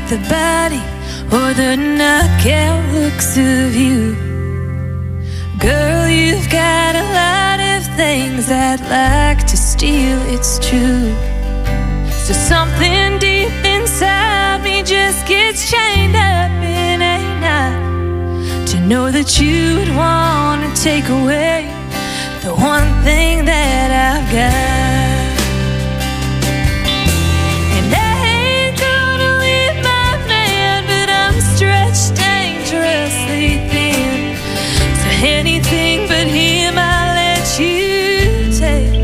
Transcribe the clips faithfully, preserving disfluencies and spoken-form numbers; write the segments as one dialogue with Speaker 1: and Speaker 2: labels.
Speaker 1: the body or the knockout looks of you. Girl, you've got a lot of things I'd like to steal, it's true. So something deep inside me just gets chained up in a knot, to know that you'd want to take away the one thing that I've got. And I ain't gonna leave my man, but I'm stretched dangerously thin. So anything but him I'll let you take.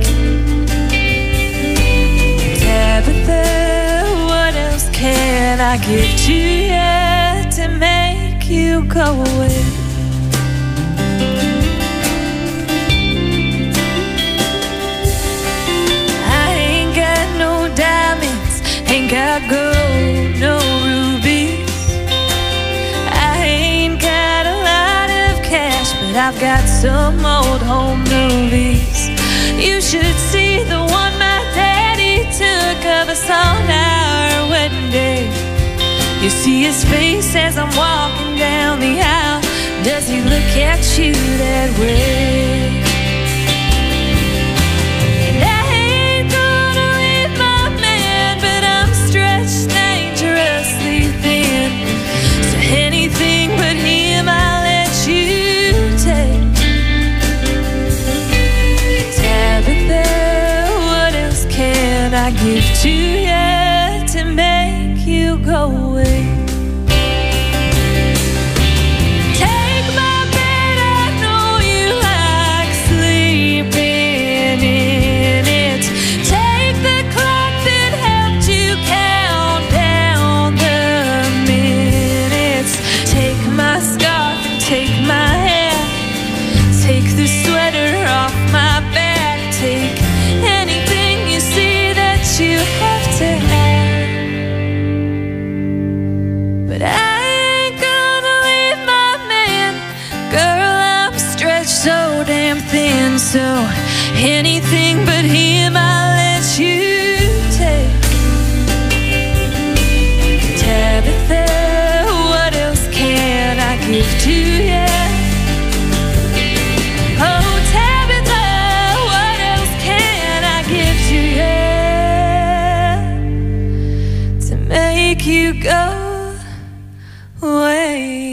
Speaker 1: Tabitha, what else can I give to you to make you go away? Ain't got gold, no rubies. I ain't got a lot of cash, but I've got some old home movies. You should see the one my daddy took of us on our wedding day. You see his face as I'm walking down the aisle. Does he look at you that way? Dangerously thin. So anything but him I'll let you take. Tabitha, what else can I give to you to make you go away? Take my bed, I know you like sleeping in it. Take the clock that helped you count down the minutes. Take my scarf and take my hat. Take the sweater off my back. Take anything you see that you have to have. But I ain't gonna leave my man. Girl, I'm stretched so damn thin. So anything but him I'll let you take. Tabitha, what else can I give to you? Oh, Tabitha, what else can I give to you to make you go away?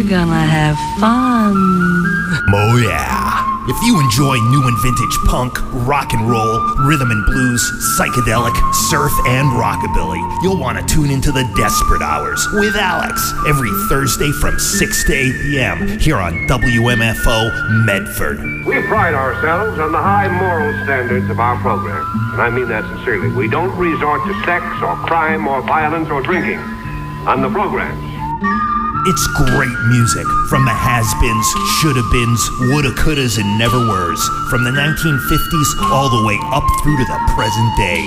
Speaker 1: We're gonna have fun.
Speaker 2: Oh yeah. If you enjoy new and vintage punk, rock and roll, rhythm and blues, psychedelic, surf, and rockabilly, you'll want to tune into the Desperate Hours with Alex every Thursday from six to eight p.m. here on W M F O Medford.
Speaker 3: We pride ourselves on the high moral standards of our program, and I mean that sincerely. We don't resort to sex or crime or violence or drinking on the programs.
Speaker 2: It's great music from the has-beens, shoulda-beens, woulda-couldas, and never-weres, from the nineteen fifties all the way up through to the present day.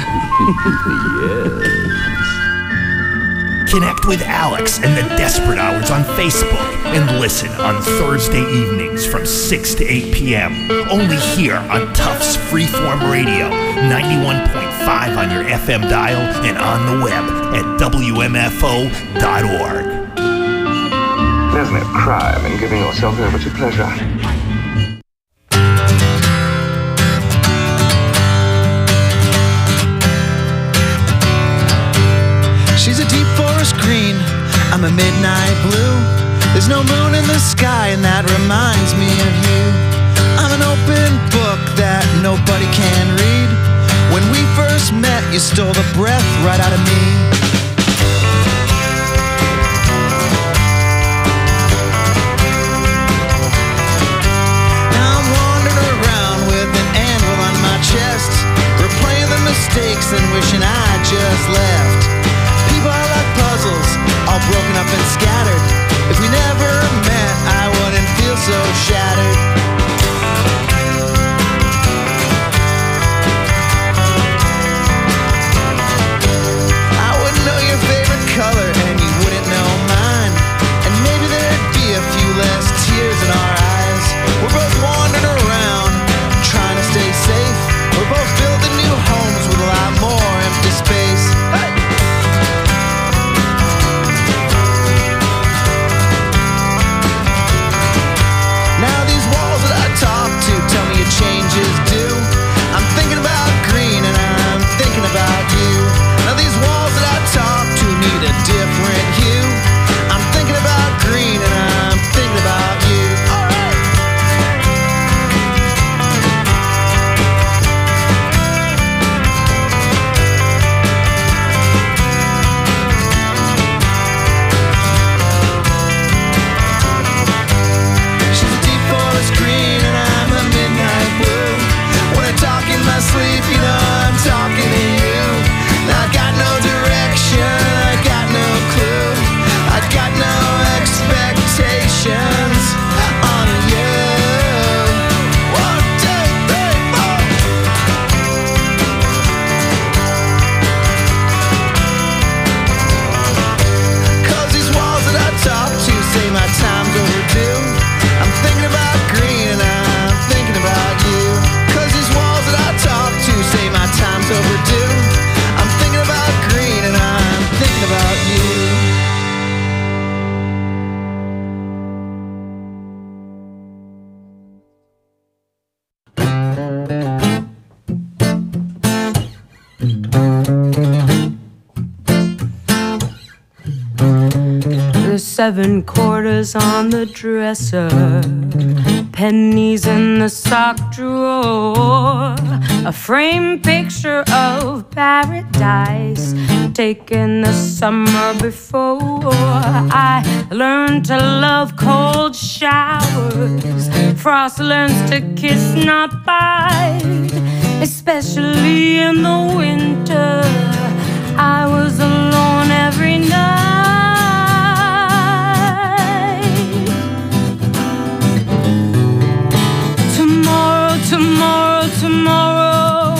Speaker 2: Yes. Connect with Alex and the Desperate Hours on Facebook and listen on Thursday evenings from six to eight p.m. only here on Tufts Freeform Radio, ninety-one point five on your F M dial and on the web at W M F O dot org.
Speaker 4: There's no crime in giving yourself over to pleasure.
Speaker 5: She's a deep forest green, I'm a midnight blue. There's no moon in the sky and that reminds me of you. I'm an open book that nobody can read. When we first met, you stole the breath right out of me. Chest, replaying the mistakes and wishing I just left. People are like puzzles, all broken up and scattered. If we never met, I wouldn't feel so shattered. I wouldn't know your favorite color and you wouldn't know mine. And maybe there'd be a few less tears in our eyes. We're both wandering around, trying to stay safe. We're both building new homes with a lot more empty space. Hey! Now these walls that I talk to tell me your changes do. I'm thinking about green and I'm thinking about you. Now these walls that I talk to need a different hue. I'm thinking about green and I'm thinking about you. All right. Sleep, you know I'm talking to you. I got no direction, I got no clue, I got no expectations on you. One, two, three, four. Cause these walls that I talk to say my time's overdue. I'm thinking about green and I'm thinking about you. Cause these walls that I talk to say my time's overdue. I'm thinking about green and I'm thinking about you.
Speaker 1: There's seven quarters on the dresser, pennies in the sock drawer, a framed picture of paradise taken the summer before. I learned to love cold showers, frost learns to kiss, not bite, especially in the winter. I was alone every night. Tomorrow, tomorrow.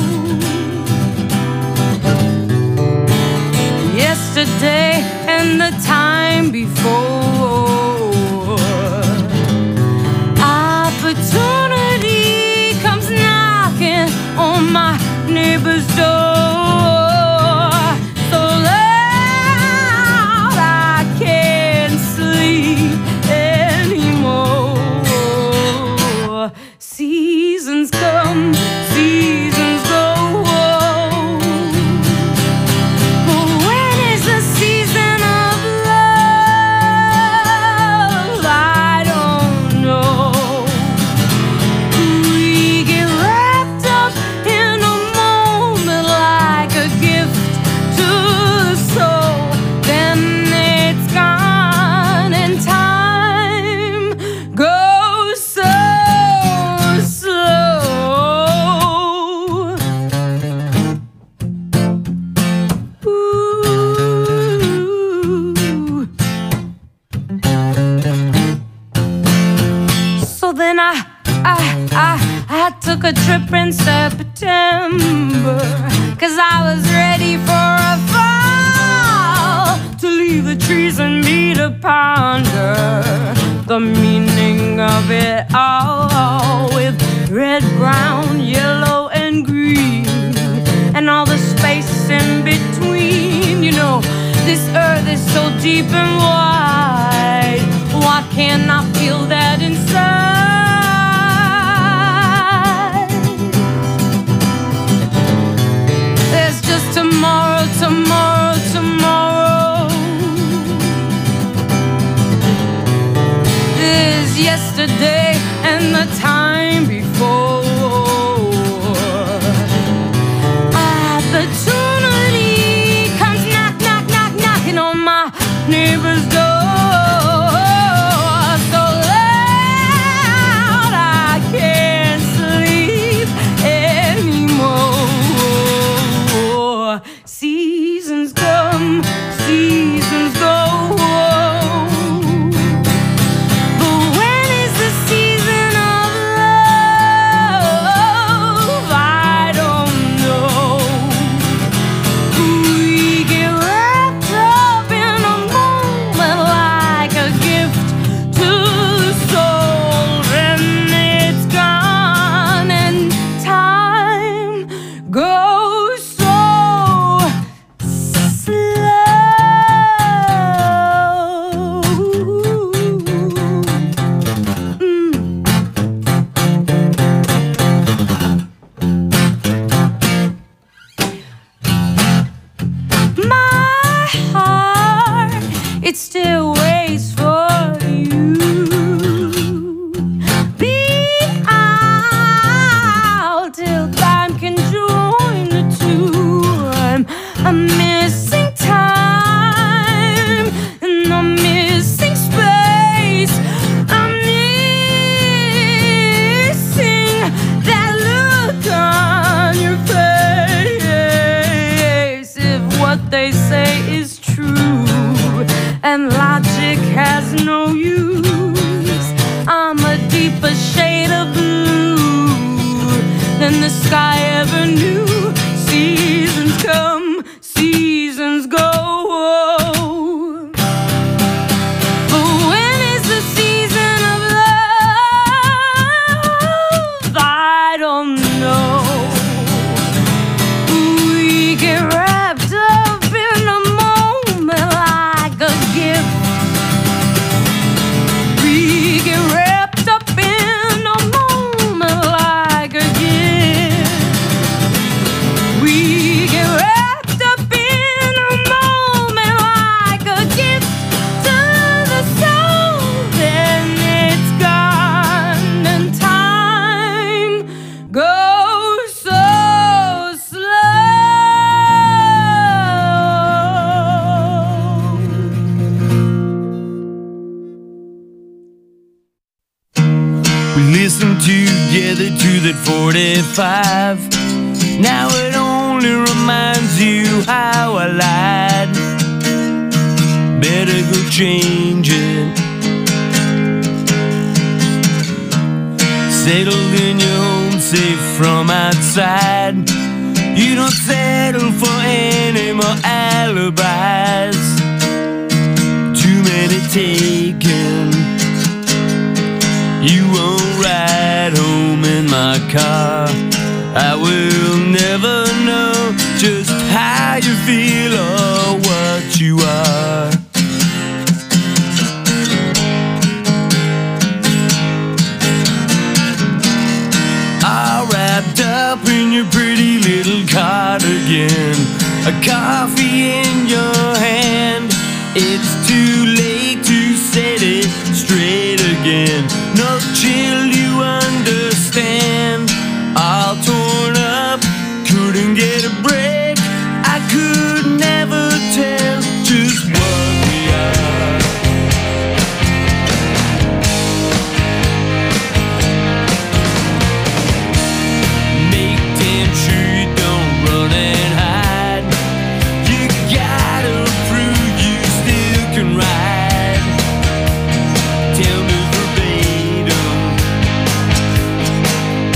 Speaker 1: Yesterday and the time before. Opportunity comes knocking on my neighbor's door. So the trees and me to ponder the meaning of it all, with red, brown, yellow, and green, and all the space in between. You know, this earth is so deep and wide. Why can't I feel that inside? There's just tomorrow, tomorrow, tomorrow. There's yesterday and the time before. Opportunity comes knock, knock, knock, knocking on my neighbor's door. So loud I can't sleep anymore. Seasons come, seasons go. But when is the season of love? I don't know. We get wrapped up in a moment like a gift to the soul, and it's gone, and time goes so slow. Mm. My heart, it still waits for you. Be out till time can join the two. I'm, I'm missing time, and I'm missing space. I'm missing that look on your face. If what they say is true and logic has no use, I'm a deeper shade of blue than the sky ever knew. Seasons come, seasons go. But when is the season of love? I don't know. We get wrapped up in a moment like a gift. We get wrapped up in a moment like a gift. We get wrapped up in a moment like a gift to the soul. Then it's gone, and time goes so slow.
Speaker 6: We listened together to that forty-five. Now it only reminds you how I lied. Better go change it. Settled in your home, safe from outside. You don't settle for any more alibis. Too many taken. You won't ride home in my car. I will never know just how you feel or what you are. All wrapped up in your pretty little cardigan, a coffee in your hand. It's too late to set it straight again. No chill, you understand. All torn up, couldn't get a break. I could never tell just what we are. Make damn sure you don't run and hide. You gotta prove you still can ride. Tell me verbatim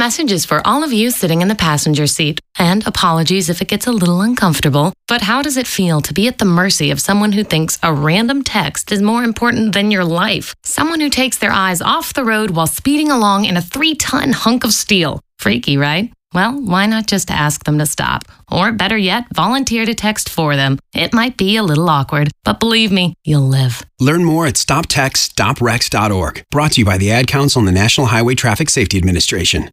Speaker 7: message is for all of you sitting in the passenger seat. And apologies if it gets a little uncomfortable, but how does it feel to be at the mercy of someone who thinks a random text is more important than your life? Someone who takes their eyes off the road while speeding along in a three-ton hunk of steel. Freaky, right? Well, why not just ask them to stop? Or better yet, volunteer to text for them. It might be a little awkward, but believe me, you'll live.
Speaker 8: Learn more at stop text stop wrecks dot org. Brought to you by the Ad Council and the National Highway Traffic Safety Administration.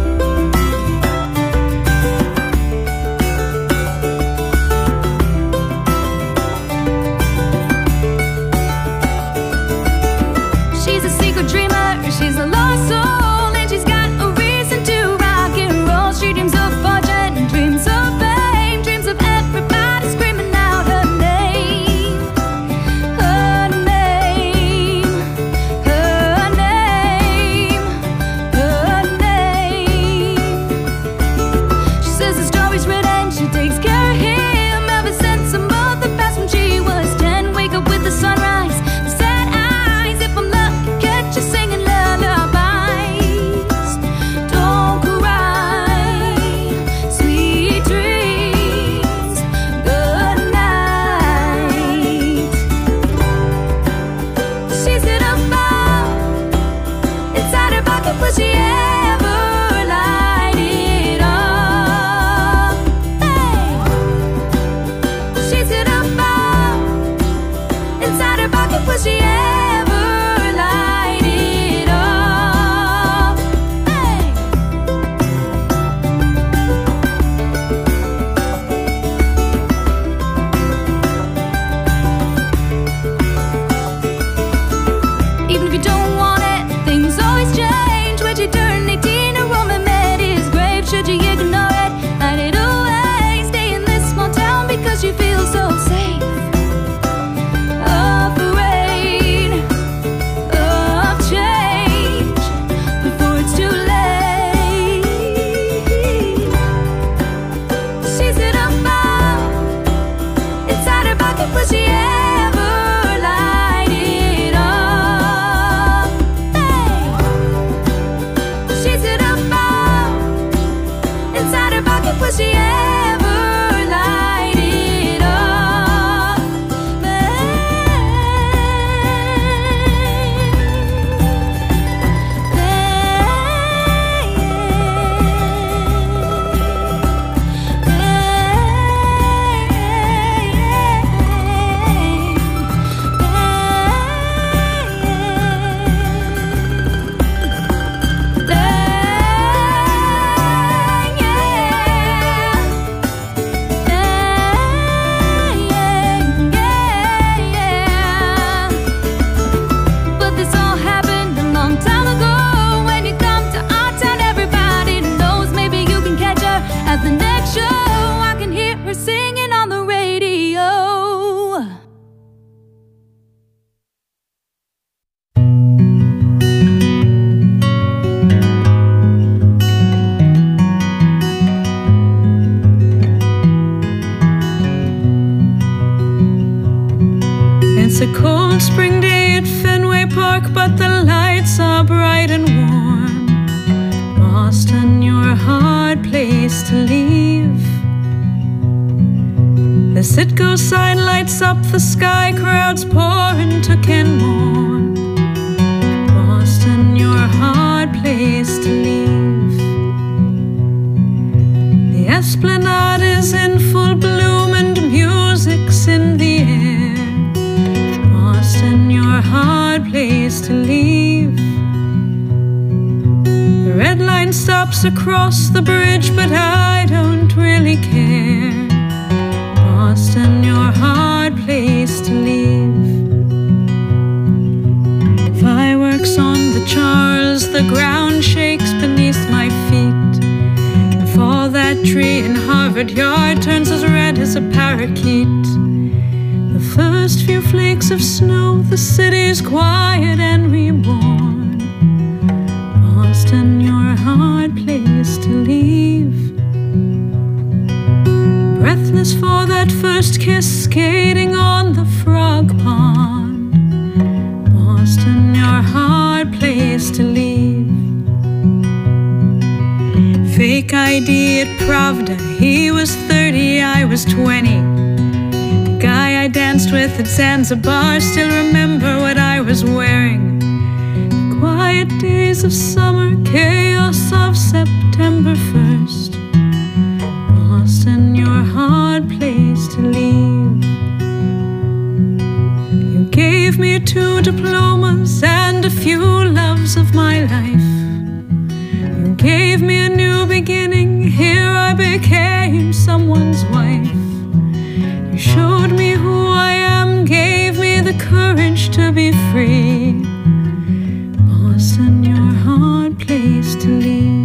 Speaker 1: She's a secret dreamer, she's a lost soul, and she's got a reason to rock and roll. She dreams of fortune, dreams of fame, dreams of everybody screaming out her name. Her name, her name, her name. She says the story's written, she takes care of him ever since a month that passed when she was ten. Wake up with the sunrise, the sad eyes, if I'm lucky, catch you singing lullabies. Don't cry, sweet dreams, good night. She's in a ball inside her pocket, will she ever light it up? Hey. She's in a ball inside her pocket, will she ever light it up? Hey. Even if you don't want it, things always change. When you turn eighteen, a woman met his grave. Should you ignore it, hide it away? Stay in this small town because you feel so safe. Afraid of change before it's too late. She's in a ball inside her pocket, will she ever light it up? Hey. She's in a ball inside her pocket, will she ever light it up? But this all happened a long time ago. When you come to our town, everybody knows. Maybe you can catch her at the next show. I can hear her singing on the radio.
Speaker 9: It's a cold spring day at Fenway Park, but the lights are bright and warm. Boston, you're a hard place to leave. The Citgo sign lights up the sky, crowds pour into Kenmore. Boston, you're a hard place to leave. The Esplanade is in full bloom and music's in the air. Boston, you're a hard place to leave. The red line stops across the bridge, but I don't really care. Boston, you're a hard place to leave. Fireworks on the Charles, the ground shakes beneath my feet. And for that tree in Harvard Yard turns as red as a parakeet. The first few flakes of snow, the city's quiet and reborn. Boston, you're a hard place to leave. Breathless for that first kiss, skating on the frog pond. Boston, you're a hard place to leave. fake I D at Pravda. He was thirty, I was twenty. The guy I danced with at Zanzibar still remember what I was wearing. The quiet days of summer, chaos of September first. Boston, your hard place to leave. You gave me two diplomas and a few loves of my life. You gave me a new beginning, here I became someone's wife. You showed me who I am, gave me the courage to be free. Boston, your hard place to leave.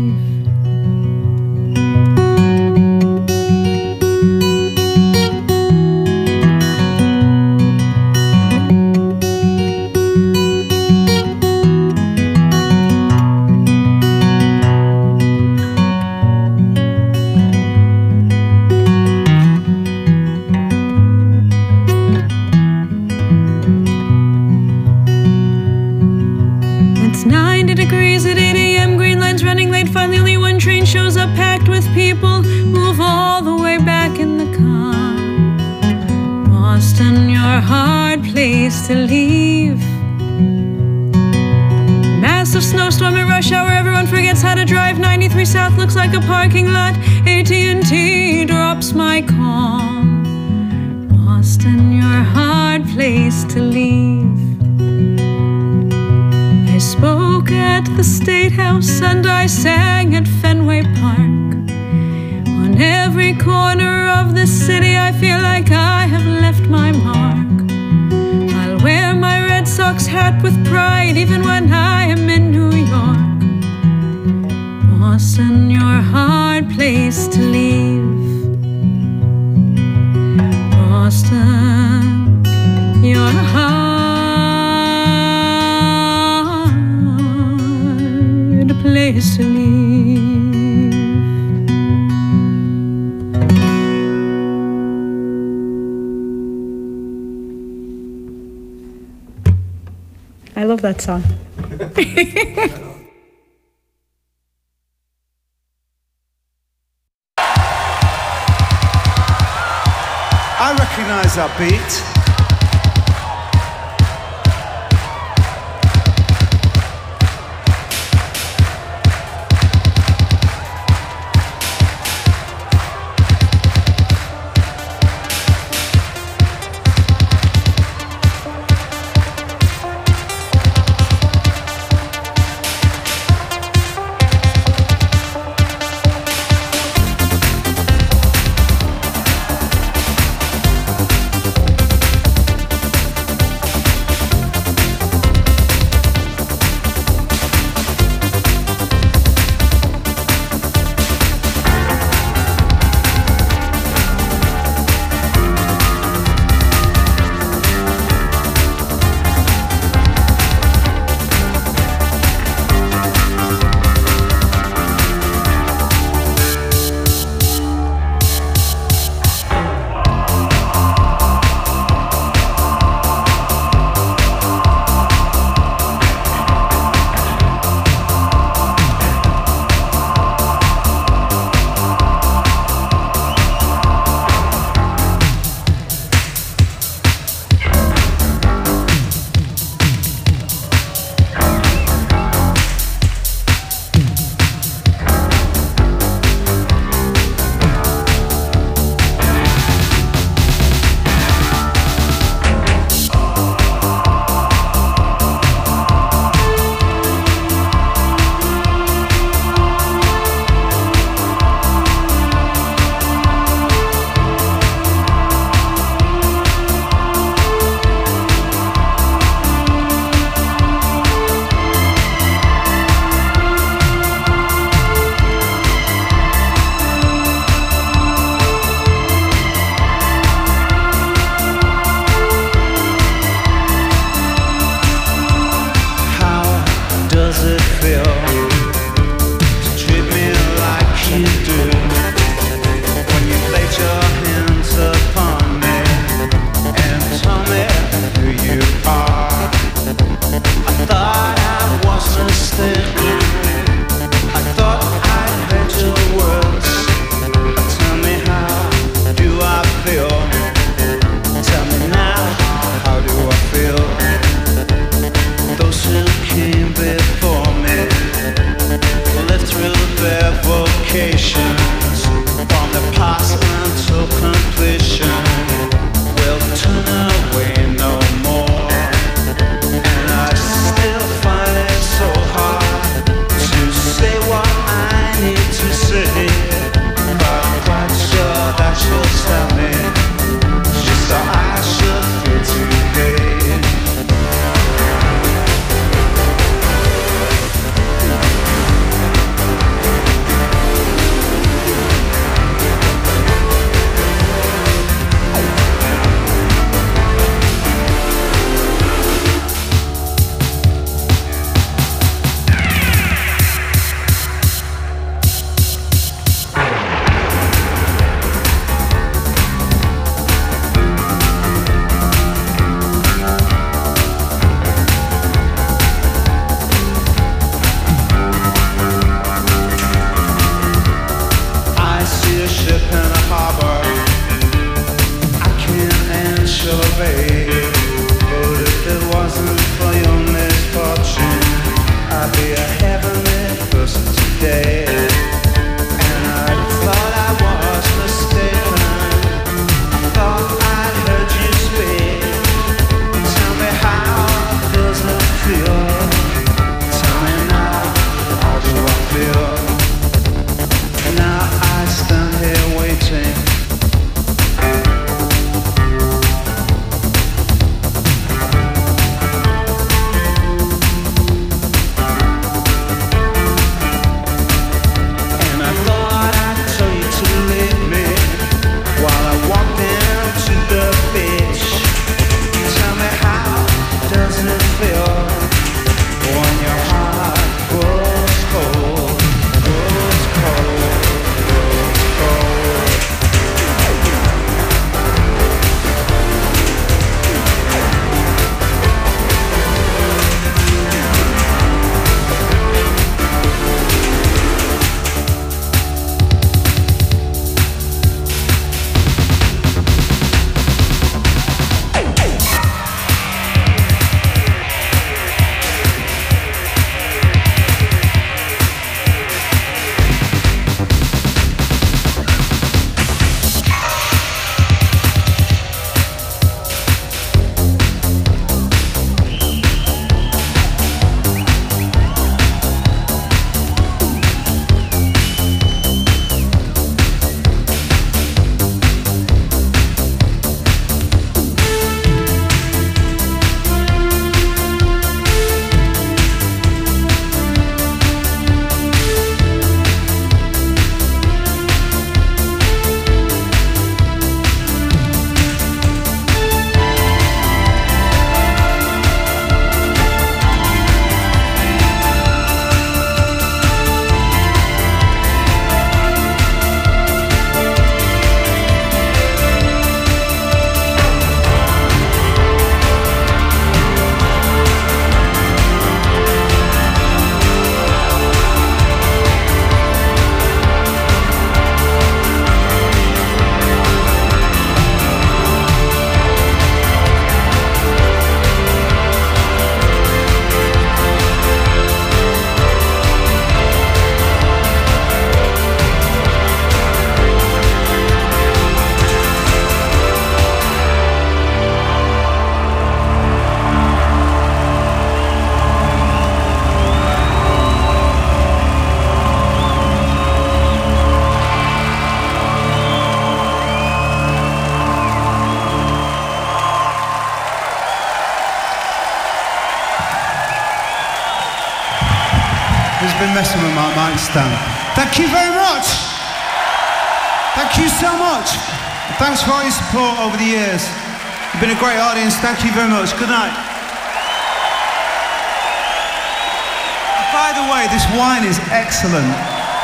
Speaker 9: Degrees at eight a m, green lights running late. Finally only one train shows up packed with people. Move all the way back in the car. Boston, your hard place to leave. Massive snowstorm at rush hour, everyone forgets how to drive. ninety-three South looks like a parking lot. A T and T drops my call. Boston, your hard place to leave. I spoke at the State House and I sang at Fenway Park. On every corner of the city I feel like I have left my mark. I'll wear my Red Sox hat with pride even when I am in New York. Boston, your hard place to leave. Boston, your hard place to leave. I love that song.
Speaker 5: I recognize that beat.
Speaker 10: shall obey. But if it wasn't for your misfortune, I'd be a heavenly person today. And I thought I was mistaken. I thought I'd heard you speak. Tell me, how does it feel? Tell me now, how do I feel? And now I stand here waiting.
Speaker 11: Messing with my mic stand. Thank you very much. Thank you so much. Thanks for all your support over the years. You've been a great audience. Thank you very much. Good night. By the way, this wine is excellent.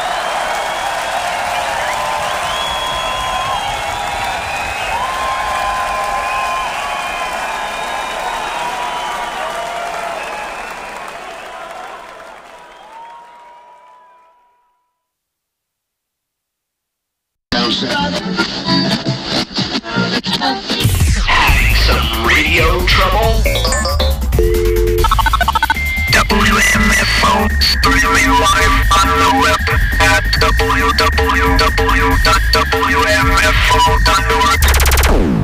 Speaker 12: Some radio trouble? W M F O, streaming live on the web at w w w dot w m f o dot org.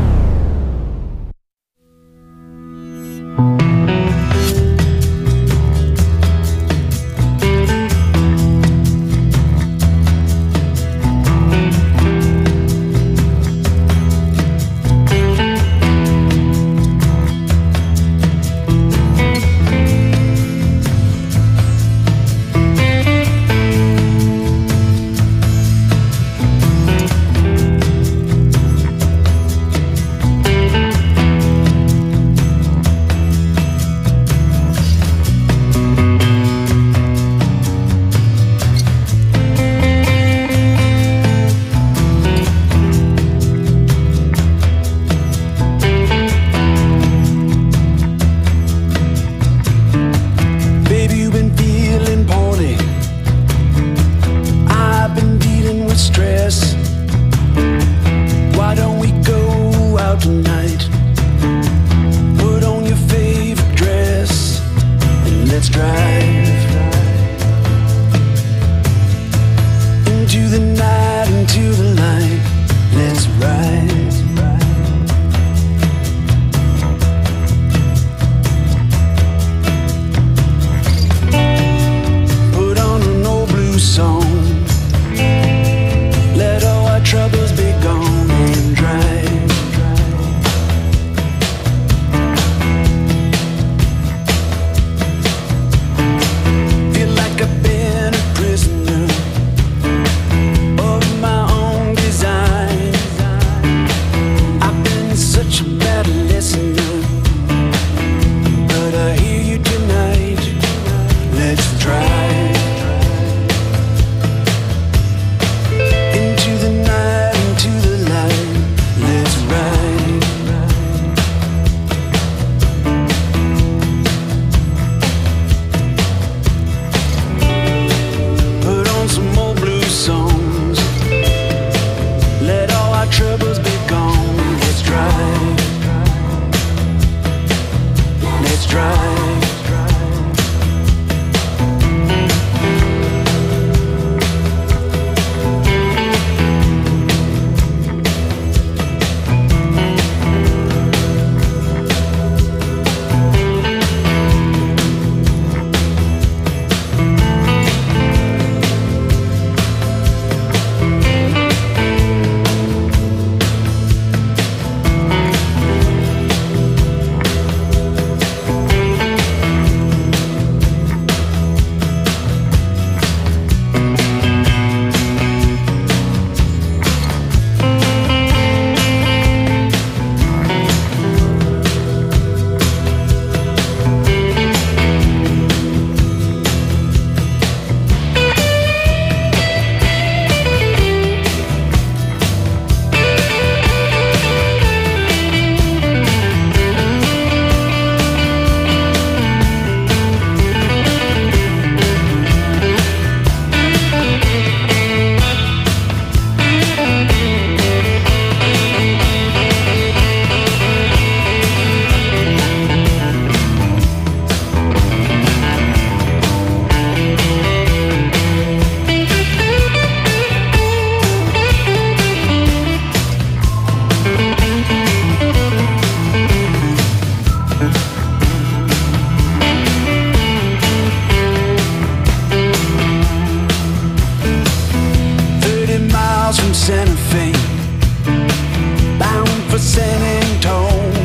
Speaker 6: singing tone.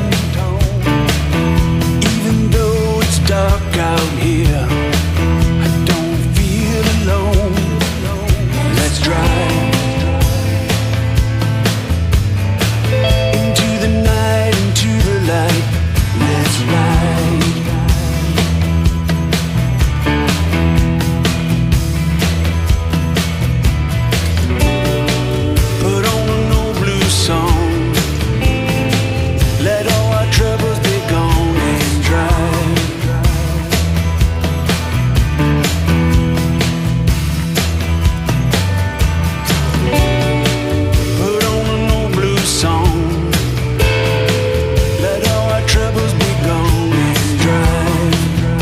Speaker 6: Even though it's dark out here, I don't feel alone. Let's drive into the night, into the light. Let's ride. Put on an old blues song. Let all our troubles be gone and drive. Put on an old blues song. Let all our troubles be gone and drive.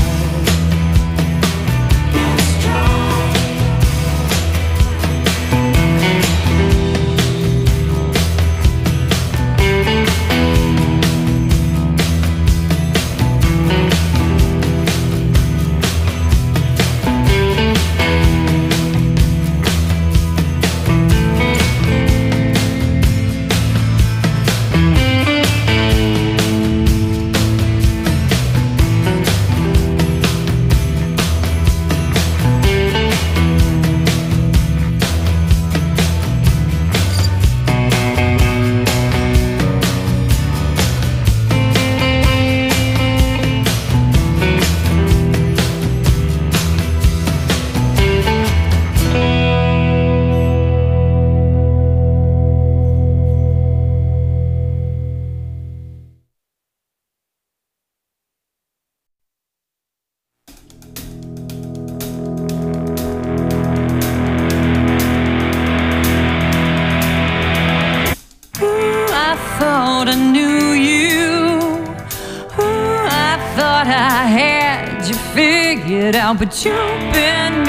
Speaker 1: Ooh, I thought I knew you. Ooh, I thought I had you figured out, but you've been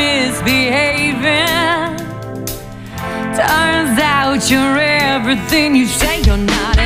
Speaker 1: misbehaving. Turns out you're everything you say you're not.